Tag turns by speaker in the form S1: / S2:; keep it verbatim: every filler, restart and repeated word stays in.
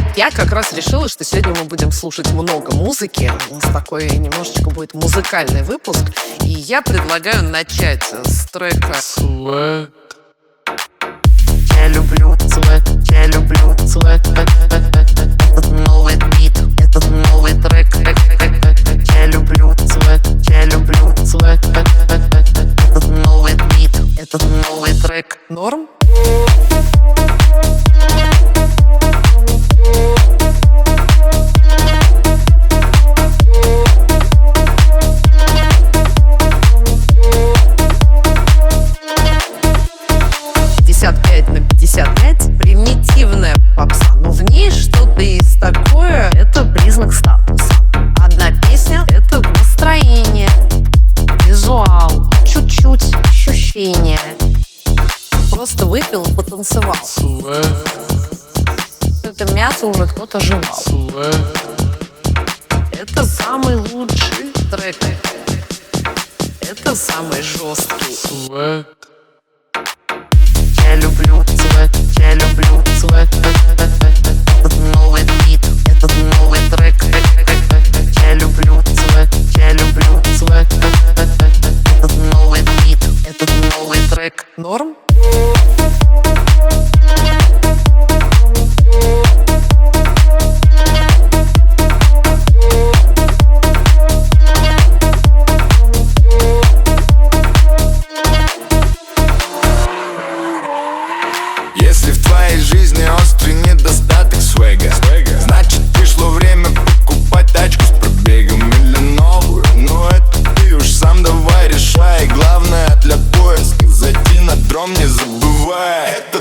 S1: Я как раз решила, что сегодня мы будем слушать много музыки. У нас такой немножечко будет музыкальный выпуск. И я предлагаю начать с трека
S2: Sweat.
S1: Я люблю Sweat, я люблю Sweat. Этот новый бит, этот новый трек. Я люблю Sweat, я люблю Sweat. Этот новый бит, этот новый трек. Норм? пятьдесят пять на пятьдесят пять, примитивная попса, но в ней что-то есть такое, это признак статуса. Одна песня — это настроение, визуал, чуть-чуть ощущение. Просто выпил и потанцевал.
S2: Sweat.
S1: Это мясо уже кто-то жевал.
S2: Sweat.
S1: Это самый лучший трек. Это самый жесткий.
S2: Sweat.
S1: Я люблю Sweat, я люблю Sweat. Этот новый бит, этот новый трек. Я люблю Sweat, я люблю Sweat. Этот новый бит, этот новый трек. Норм?
S3: Если в твоей жизни острый недостаток свега, значит пришло время покупать тачку с пробегом или новую. Но это ты уж сам давай решай. Главное для поиска зайти на дром, не забывай. Это